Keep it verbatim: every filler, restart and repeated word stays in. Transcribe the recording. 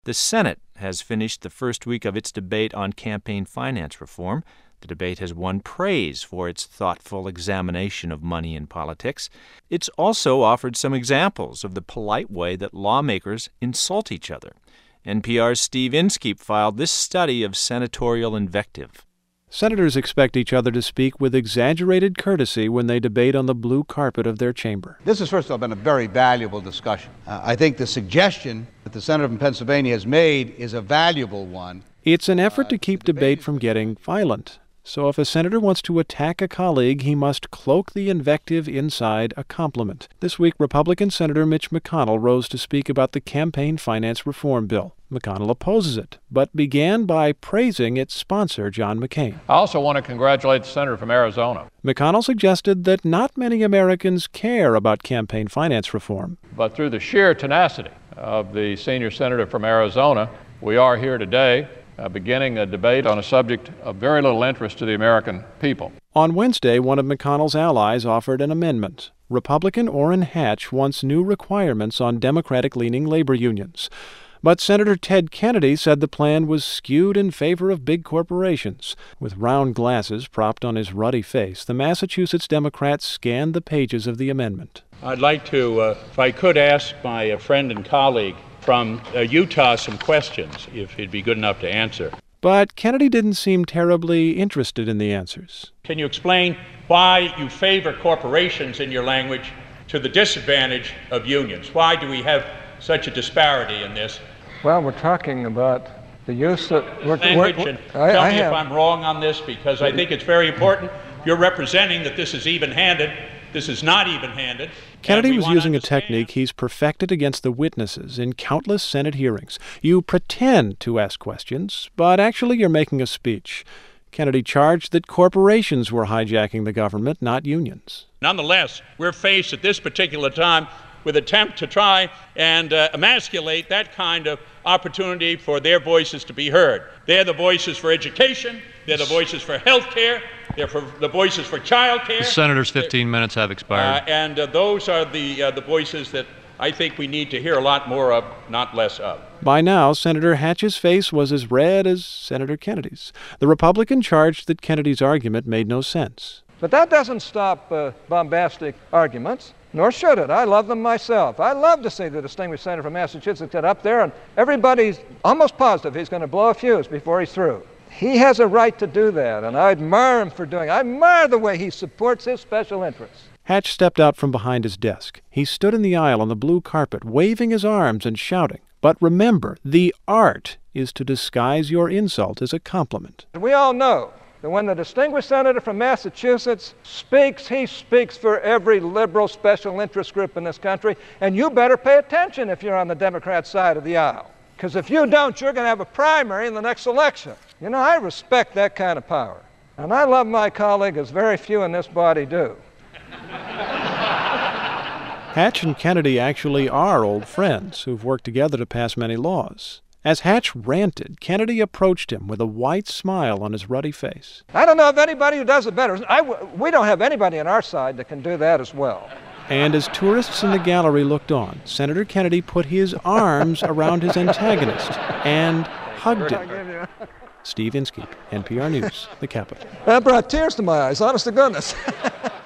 The Senate has finished the first week of its debate on campaign finance reform. The debate has won praise for its thoughtful examination of money in politics. It's also offered some examples of the polite way that lawmakers insult each other. N P R's Steve Inskeep filed this study of senatorial invective. Senators expect each other to speak with exaggerated courtesy when they debate on the blue carpet of their chamber. This has, first of all, been a very valuable discussion. Uh, I think the suggestion that the senator from Pennsylvania has made is a valuable one. It's an effort to keep debate from getting violent. So if a senator wants to attack a colleague, he must cloak the invective inside a compliment. This week, Republican Senator Mitch McConnell rose to speak about the campaign finance reform bill. McConnell opposes it, but began by praising its sponsor, John McCain. I also want to congratulate the senator from Arizona. McConnell suggested that not many Americans care about campaign finance reform. But through the sheer tenacity of the senior senator from Arizona, we are here today Uh, beginning a debate on a subject of very little interest to the American people. On Wednesday, one of McConnell's allies offered an amendment. Republican Orrin Hatch wants new requirements on Democratic-leaning labor unions. But Senator Ted Kennedy said the plan was skewed in favor of big corporations. With round glasses propped on his ruddy face, the Massachusetts Democrat scanned the pages of the amendment. I'd like to, uh, if I could, ask my uh, friend and colleague from uh, Utah some questions, if he'd be good enough to answer. But Kennedy didn't seem terribly interested in the answers. Can you explain why you favor corporations in your language to the disadvantage of unions? Why do we have such a disparity in this? Well, we're talking about the use of we're, language, we're, and I, tell I me have, if I'm wrong on this, because I think it's very important. You're representing that this is even-handed. This is not even-handed. Kennedy was using a technique he's perfected against the witnesses in countless Senate hearings. You pretend to ask questions, but actually you're making a speech. Kennedy charged that corporations were hijacking the government, not unions. Nonetheless, we're faced at this particular time with an attempt to try and uh, emasculate that kind of opportunity for their voices to be heard. They're the voices for education. They're the voices for health care. They're for the voices for child care. The senator's fifteen They're, minutes have expired. Uh, and uh, those are the uh, the voices that I think we need to hear a lot more of, not less of. By now, Senator Hatch's face was as red as Senator Kennedy's. The Republican charged that Kennedy's argument made no sense. But that doesn't stop uh, bombastic arguments, nor should it. I love them myself. I love to see the distinguished senator from Massachusetts get up there, and everybody's almost positive he's going to blow a fuse before he's through. He has a right to do that, and I admire him for doing it. I admire the way he supports his special interests. Hatch stepped out from behind his desk. He stood in the aisle on the blue carpet, waving his arms and shouting. But remember, the art is to disguise your insult as a compliment. We all know that when the distinguished senator from Massachusetts speaks, he speaks for every liberal special interest group in this country, and you better pay attention if you're on the Democrat side of the aisle. Because if you don't, you're going to have a primary in the next election. You know, I respect that kind of power. And I love my colleague as very few in this body do. Hatch and Kennedy actually are old friends who've worked together to pass many laws. As Hatch ranted, Kennedy approached him with a white smile on his ruddy face. I don't know of anybody who does it better. I, we don't have anybody on our side that can do that as well. And as tourists in the gallery looked on, Senator Kennedy put his arms around his antagonist and hugged him. Steve Inskeep, N P R News, the Capitol. That brought tears to my eyes, honest to goodness.